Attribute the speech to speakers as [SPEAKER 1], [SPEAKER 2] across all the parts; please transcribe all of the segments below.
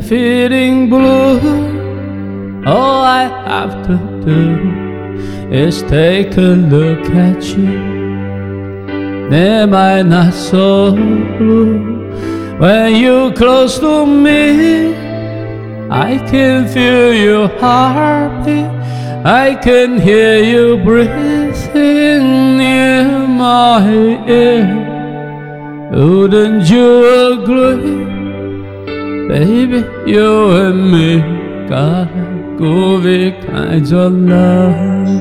[SPEAKER 1] feeling blue, all I have to do is take a look at you. Am I not so blue? When you're close to me, I can feel your heartbeat, I can hear you breathing in my ear. Wouldn't you agree? Baby, you and me got a groovy kind of love.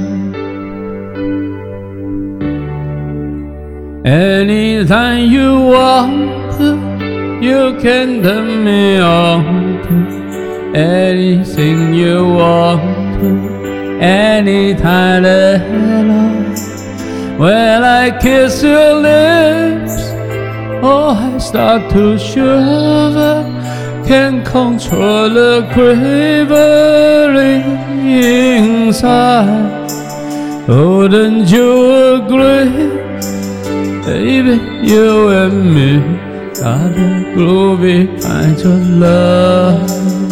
[SPEAKER 1] Anytime you want to, you can turn me on to anything you want to, anytime at all. When I kiss your lips, oh, I start to shiver, can't control the quivering inside. Wouldn't you agree? Baby, you and me got a groovy kind of love.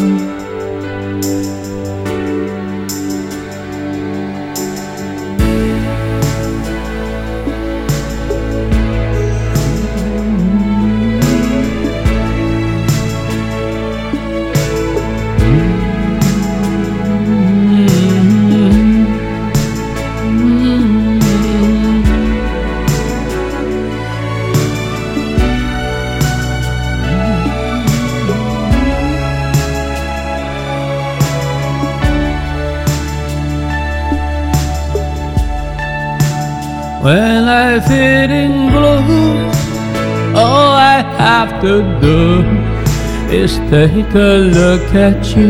[SPEAKER 1] When I'm feeling blue, all I have to do is take a look at you.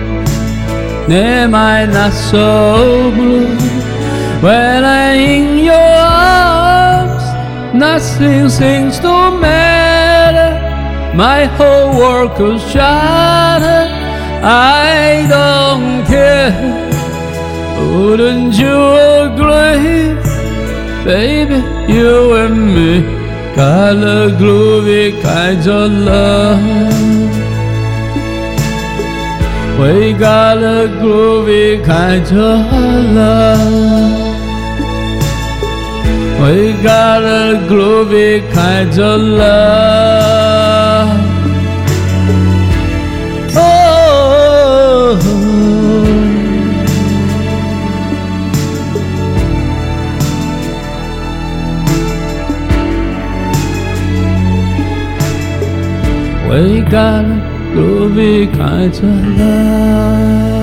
[SPEAKER 1] Am I not so blue? When I'm in your arms, nothing seems to matter. My whole world could shatter, I don't care. Wouldn't you agree? Baby, you and me got a groovy kind of love. We got a groovy kind of love. We got a groovy kind of love. Oh. We got a groovy kind of love.